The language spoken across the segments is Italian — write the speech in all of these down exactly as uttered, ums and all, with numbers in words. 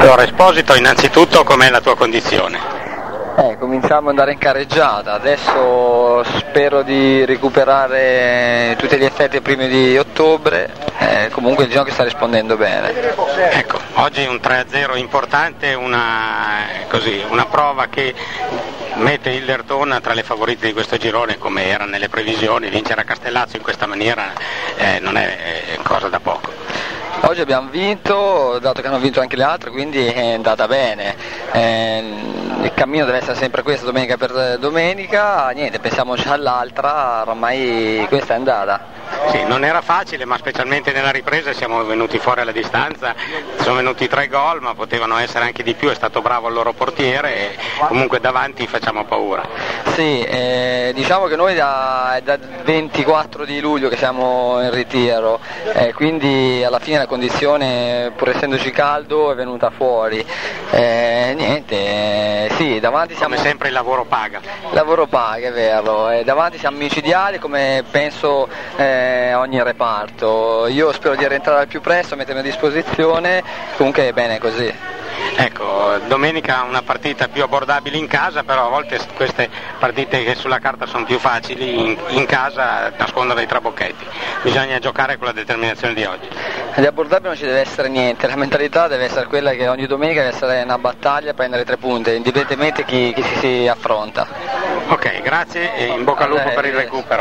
Allora Esposito, innanzitutto com'è la tua condizione? Eh, cominciamo ad andare in carreggiata, adesso spero di recuperare tutti gli effetti primi di ottobre, eh, comunque il ginocchio sta rispondendo bene. Ecco, oggi un tre a zero importante, una, così, una prova che mette il Derthona tra le favorite di questo girone come era nelle previsioni. Vincere a Castellazzo in questa maniera eh, non è eh, cosa da poco. Oggi abbiamo vinto, dato che hanno vinto anche le altre, quindi è andata bene. Eh, il cammino deve essere sempre questo, domenica per domenica, niente, pensiamo già all'altra, ormai questa è andata. Sì, non era facile, ma specialmente nella ripresa siamo venuti fuori alla distanza, sono venuti tre gol, ma potevano essere anche di più, è stato bravo il loro portiere e comunque davanti facciamo paura. Sì, eh, diciamo che noi da, da ventiquattro di luglio che siamo in ritiro, eh, quindi alla fine la condizione, pur essendoci caldo, è venuta fuori. Eh, niente, eh, sì, davanti siamo... Come sempre il lavoro paga. Il lavoro paga, è vero, eh, davanti siamo micidiali come penso eh, ogni reparto. Io spero di rientrare al più presto, mettermi a disposizione, comunque è bene così. Ecco, domenica una partita più abbordabile in casa, però a volte queste partite che sulla carta sono più facili, in, in casa nascondono dei trabocchetti. Bisogna giocare con la determinazione di oggi. Di abbordabile non ci deve essere niente, la mentalità deve essere quella che ogni domenica deve essere una battaglia per prendere tre punti, indipendentemente chi, chi si, si affronta. Ok, grazie e in bocca al lupo per il recupero.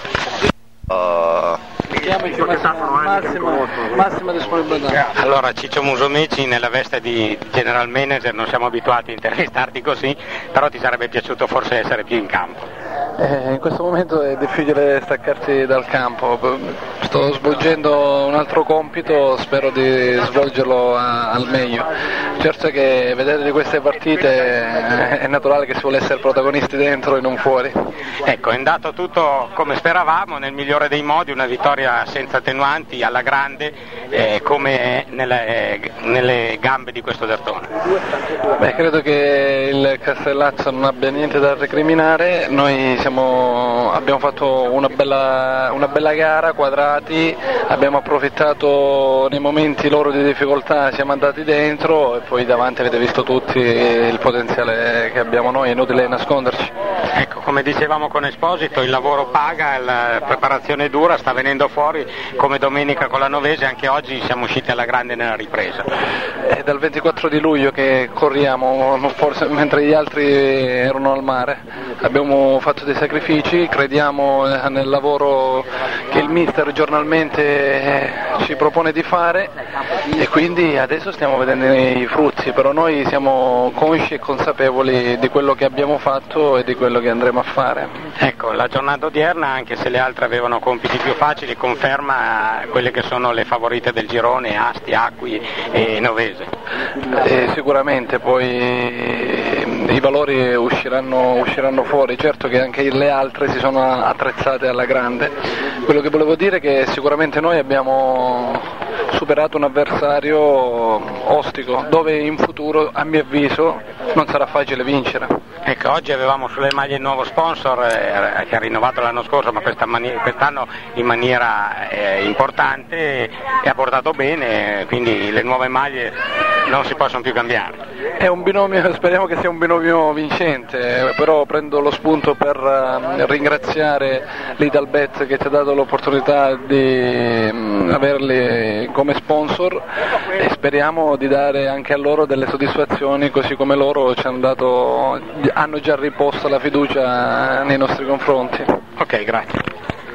Uh... Massima, massima disponibilità. Allora Ciccio Musumeci, nella veste di general manager non siamo abituati a intervistarti così, però ti sarebbe piaciuto forse essere più in campo. Eh, in questo momento è difficile staccarsi dal campo, sto svolgendo un altro compito, spero di svolgerlo a, al meglio. Certo che vedere di queste partite è naturale che si vuole essere protagonisti dentro e non fuori. Ecco, è andato tutto come speravamo, nel migliore dei modi, una vittoria senza attenuanti, alla grande, eh, come nelle, eh, nelle gambe di questo Derthona. Beh, credo che il Castellazzo non abbia niente da recriminare, noi siamo, abbiamo fatto una bella, una bella gara, quadrati, abbiamo approfittato nei momenti loro di difficoltà, siamo andati dentro e poi davanti avete visto tutti il potenziale che abbiamo noi, è inutile nasconderci. Ecco, come dicevamo con Esposito, il lavoro paga, la preparazione è dura, sta venendo fuori come domenica con la Novese, anche oggi siamo usciti alla grande nella ripresa. È dal ventiquattro di luglio che corriamo, forse, mentre gli altri erano al mare, abbiamo fatto dei sacrifici, crediamo nel lavoro che il mister giornalmente ci propone di fare e quindi adesso stiamo vedendo i frutti, però noi siamo consci e consapevoli di quello che abbiamo fatto e di quello che andremo a fare. Ecco, la giornata odierna, anche se le altre avevano compiti più facili, conferma quelle che sono le favorite del girone, Asti, Acqui e Novese. E sicuramente poi i valori usciranno, usciranno fuori, certo che anche le altre si sono attrezzate alla grande. Quello che volevo dire è che sicuramente noi abbiamo superato un avversario ostico, dove in futuro, a mio avviso, non sarà facile vincere. Ecco, oggi avevamo sulle maglie il nuovo sponsor eh, che ha rinnovato l'anno scorso, ma questa mani- quest'anno in maniera eh, importante e ha portato bene, quindi le nuove maglie non si possono più cambiare. È un binomio, speriamo che sia un binomio vincente, però prendo lo spunto per uh, ringraziare l'Italbet che ci ha dato l'opportunità di um, averli come sponsor e speriamo di dare anche a loro delle soddisfazioni, così come loro ci hanno dato, hanno già riposto la fiducia nei nostri confronti. Ok, grazie.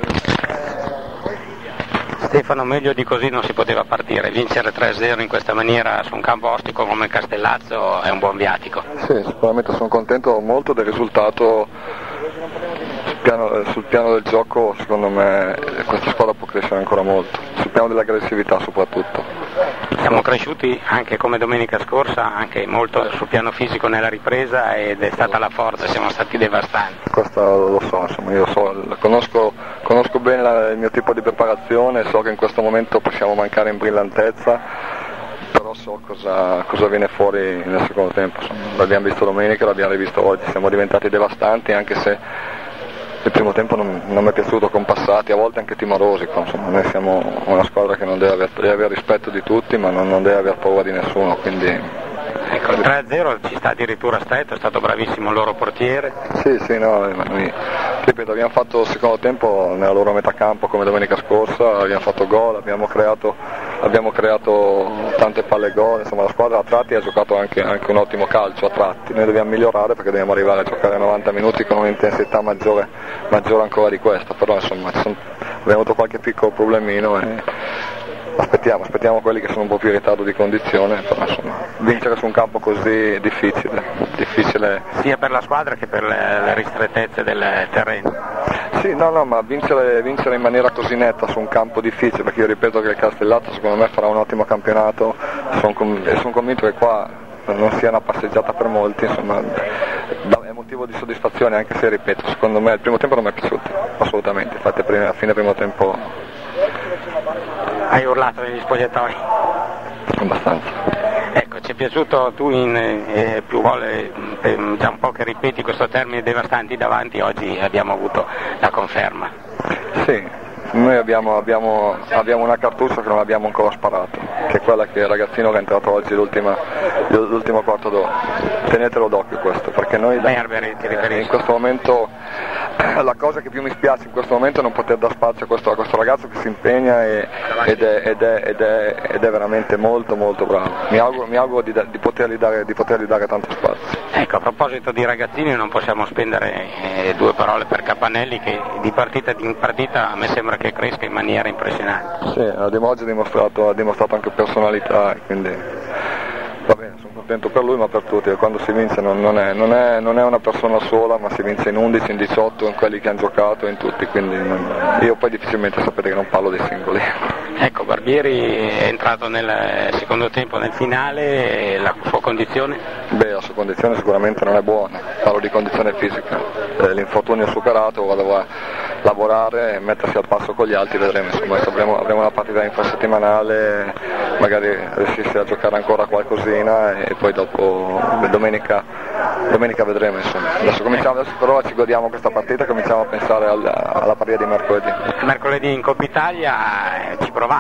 Stefano, meglio di così non si poteva partire, vincere tre a zero in questa maniera su un campo ostico come Castellazzo è un buon viatico. Sì, sicuramente sono contento molto del risultato, sul piano, sul piano del gioco secondo me questa squadra può crescere ancora molto, sul piano dell'aggressività soprattutto. Siamo cresciuti anche come domenica scorsa, anche molto sul piano fisico nella ripresa ed è stata la forza, siamo stati devastanti. Questo lo so, insomma, io so, conosco, conosco bene la, il mio tipo di preparazione, so che in questo momento possiamo mancare in brillantezza, però so cosa, cosa viene fuori nel secondo tempo, insomma, l'abbiamo visto domenica, l'abbiamo rivisto oggi, siamo diventati devastanti anche se il primo tempo non, non mi è piaciuto, compassati, a volte anche timorosi, insomma, noi siamo una squadra che non deve, aver, deve avere rispetto di tutti ma non, non deve aver paura di nessuno, quindi Ecco, il tre a zero ci sta addirittura stretto, è stato bravissimo il loro portiere. Sì, sì, no, noi, ripeto, abbiamo fatto il secondo tempo nella loro metà campo come domenica scorsa, abbiamo fatto gol, abbiamo creato, abbiamo creato tante palle gol, insomma la squadra a tratti ha giocato anche, anche un ottimo calcio a tratti, noi dobbiamo migliorare perché dobbiamo arrivare a giocare novanta minuti con un'intensità maggiore, maggiore ancora di questa, però insomma sono, abbiamo avuto qualche piccolo problemino e aspettiamo, aspettiamo quelli che sono un po' più in ritardo di condizione, però insomma vincere su un campo così difficile, difficile. Sia per la squadra che per le, le ristrettezze del terreno. Sì, no, no, ma vincere, vincere in maniera così netta su un campo difficile, perché io ripeto che il Castellazzo secondo me farà un ottimo campionato, sono con, e sono convinto che qua non sia una passeggiata per molti, insomma è motivo di soddisfazione, anche se ripeto, secondo me il primo tempo non mi è piaciuto, assolutamente, infatti a fine primo tempo. Hai urlato negli spogliatoi? Abbastanza. Ecco, ci è piaciuto, tu in eh, più volte, eh, già un po' che ripeti questo termine devastanti davanti, oggi abbiamo avuto la conferma. Sì, noi abbiamo, abbiamo, abbiamo una cartuccia che non abbiamo ancora sparato, che è quella che il ragazzino che è entrato oggi l'ultima, l'ultimo quarto d'ora. Tenetelo d'occhio questo, perché noi Berberi, ti riferisci? In questo momento la cosa che più mi spiace in questo momento è non poter dar spazio a questo, a questo ragazzo che si impegna e, ed, è, ed, è, ed, è, ed è veramente molto molto bravo. Mi auguro, mi auguro di, di, potergli dare, di potergli dare tanto spazio. Ecco, a proposito di ragazzini non possiamo spendere eh, due parole per Capannelli che di partita in partita a me sembra che cresca in maniera impressionante. Sì, oggi ha dimostrato, ha dimostrato anche personalità, quindi va bene, sono contento per lui ma per tutti, quando si vince non, non, è, non, è, non è una persona sola, ma si vince in undici, in diciotto, in quelli che hanno giocato, in tutti, quindi non, io poi difficilmente sapete che non parlo dei singoli. Ecco, Barbieri è entrato nel secondo tempo, nel finale, la sua condizione? Beh, la sua condizione sicuramente non è buona, parlo di condizione fisica, eh, l'infortunio è superato, vado a lavorare e mettersi al passo con gli altri, vedremo, insomma avremo, avremo una partita infrasettimanale, magari riuscirsi a giocare ancora qualcosina e poi dopo domenica, domenica vedremo, insomma. Adesso, cominciamo, adesso però ci godiamo questa partita e cominciamo a pensare al, alla partita di mercoledì. Mercoledì in Coppa Italia ci provate?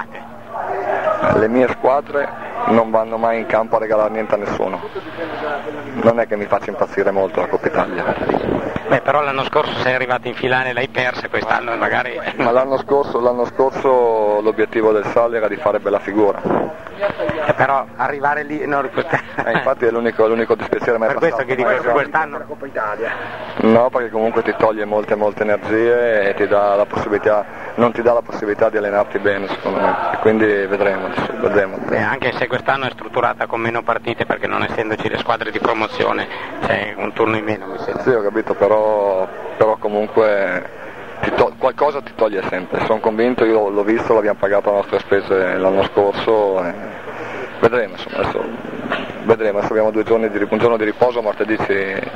Le mie squadre non vanno mai in campo a regalare niente a nessuno, non è che mi faccia impazzire molto la Coppa Italia. Beh, però l'anno scorso sei arrivato in finale e l'hai persa, quest'anno magari... Ma l'anno scorso, l'anno scorso l'obiettivo del Sal era di fare bella figura. Eh, però arrivare lì... No, eh, infatti è l'unico, l'unico dispiacere mai per passato. questo che dico che quest'anno... la Coppa Italia. No, perché comunque ti toglie molte molte energie e ti dà la possibilità, non ti dà la possibilità di allenarti bene secondo me, quindi vedremo, vedremo. Beh, anche se quest'anno è strutturata con meno partite perché non essendoci le squadre di promozione c'è un turno in meno, mi sembra. Sì, ho capito, però, però comunque ti to- qualcosa ti toglie sempre, sono convinto, io l'ho visto, l'abbiamo pagato a nostre spese l'anno scorso, e vedremo, insomma, adesso vedremo, adesso abbiamo due giorni di, un giorno di riposo, martedì ci,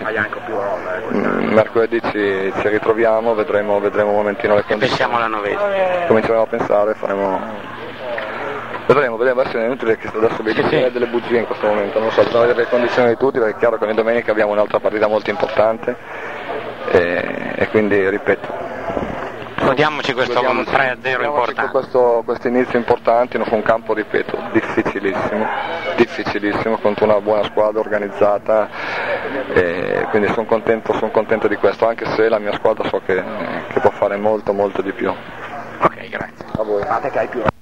mercoledì ci, ci ritroviamo, vedremo, vedremo un momentino le condizioni. Pensiamo alla novetta. Cominceremo a pensare, faremo... Vedremo, vedremo, adesso è inutile che adesso vi dire delle bugie in questo momento, non so, bisogna vedere le condizioni di tutti, perché è chiaro che noi domenica abbiamo un'altra partita molto importante e, e quindi ripeto. Godiamoci questo tre a zero importante. Questo, questo inizio importante su un campo, ripeto, difficilissimo, difficilissimo, contro una buona squadra organizzata e quindi sono contento, sono contento di questo, anche se la mia squadra so che, che può fare molto molto di più. Ok, grazie. A voi.